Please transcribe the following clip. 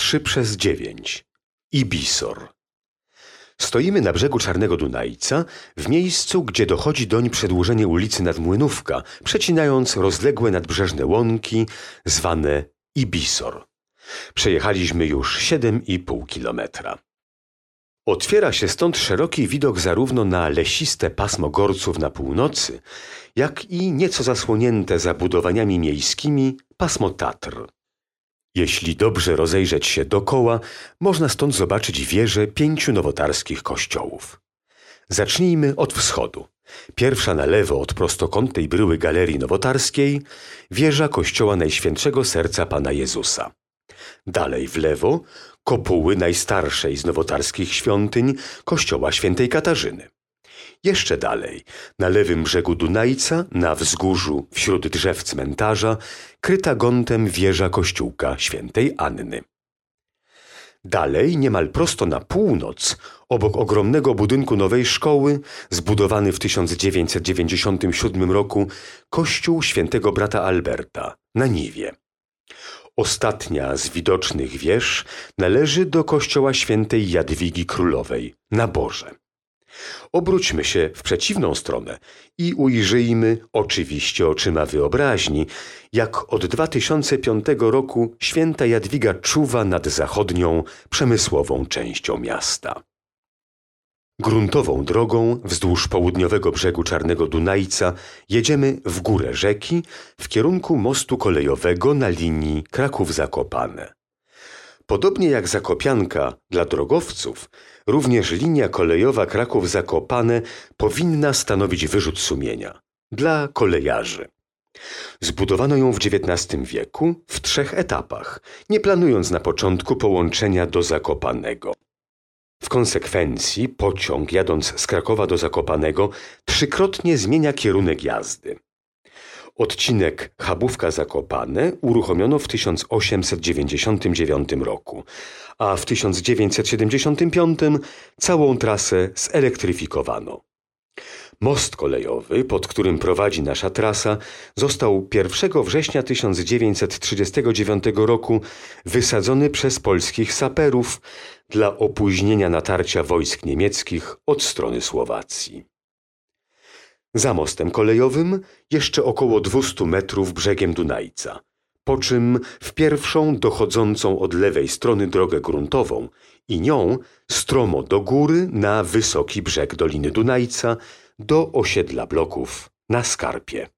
3/9. Ibisor. Stoimy na brzegu Czarnego Dunajca, w miejscu, gdzie dochodzi doń przedłużenie ulicy Nadmłynówka, przecinając rozległe nadbrzeżne łąki zwane Ibisor. Przejechaliśmy już 7,5 kilometra. Otwiera się stąd szeroki widok zarówno na lesiste pasmo Gorców na północy, jak i nieco zasłonięte zabudowaniami miejskimi pasmo Tatr. Jeśli dobrze rozejrzeć się dokoła, można stąd zobaczyć wieże 5 nowotarskich kościołów. Zacznijmy od wschodu. Pierwsza na lewo od prostokątnej bryły Galerii Nowotarskiej, wieża kościoła Najświętszego Serca Pana Jezusa. Dalej w lewo kopuły najstarszej z nowotarskich świątyń, kościoła Świętej Katarzyny. Jeszcze dalej, na lewym brzegu Dunajca, na wzgórzu wśród drzew cmentarza, kryta gontem wieża kościółka Świętej Anny. Dalej, niemal prosto na północ, obok ogromnego budynku nowej szkoły, zbudowany w 1997 roku, kościół Świętego Brata Alberta na Niwie. Ostatnia z widocznych wież należy do kościoła Świętej Jadwigi Królowej na Borze. Obróćmy się w przeciwną stronę i ujrzyjmy, oczywiście oczyma wyobraźni, jak od 2005 roku Święta Jadwiga czuwa nad zachodnią, przemysłową częścią miasta. Gruntową drogą wzdłuż południowego brzegu Czarnego Dunajca jedziemy w górę rzeki w kierunku mostu kolejowego na linii Kraków-Zakopane. Podobnie jak Zakopianka dla drogowców, również linia kolejowa Kraków-Zakopane powinna stanowić wyrzut sumienia dla kolejarzy. Zbudowano ją w XIX wieku w 3 etapach, nie planując na początku połączenia do Zakopanego. W konsekwencji pociąg jadąc z Krakowa do Zakopanego 3-krotnie zmienia kierunek jazdy. Odcinek Chabówka-Zakopane uruchomiono w 1899 roku, a w 1975 całą trasę zelektryfikowano. Most kolejowy, pod którym prowadzi nasza trasa, został 1 września 1939 roku wysadzony przez polskich saperów dla opóźnienia natarcia wojsk niemieckich od strony Słowacji. Za mostem kolejowym jeszcze około 200 metrów brzegiem Dunajca, po czym w pierwszą dochodzącą od lewej strony drogę gruntową i nią stromo do góry na wysoki brzeg Doliny Dunajca do osiedla bloków na Skarpie.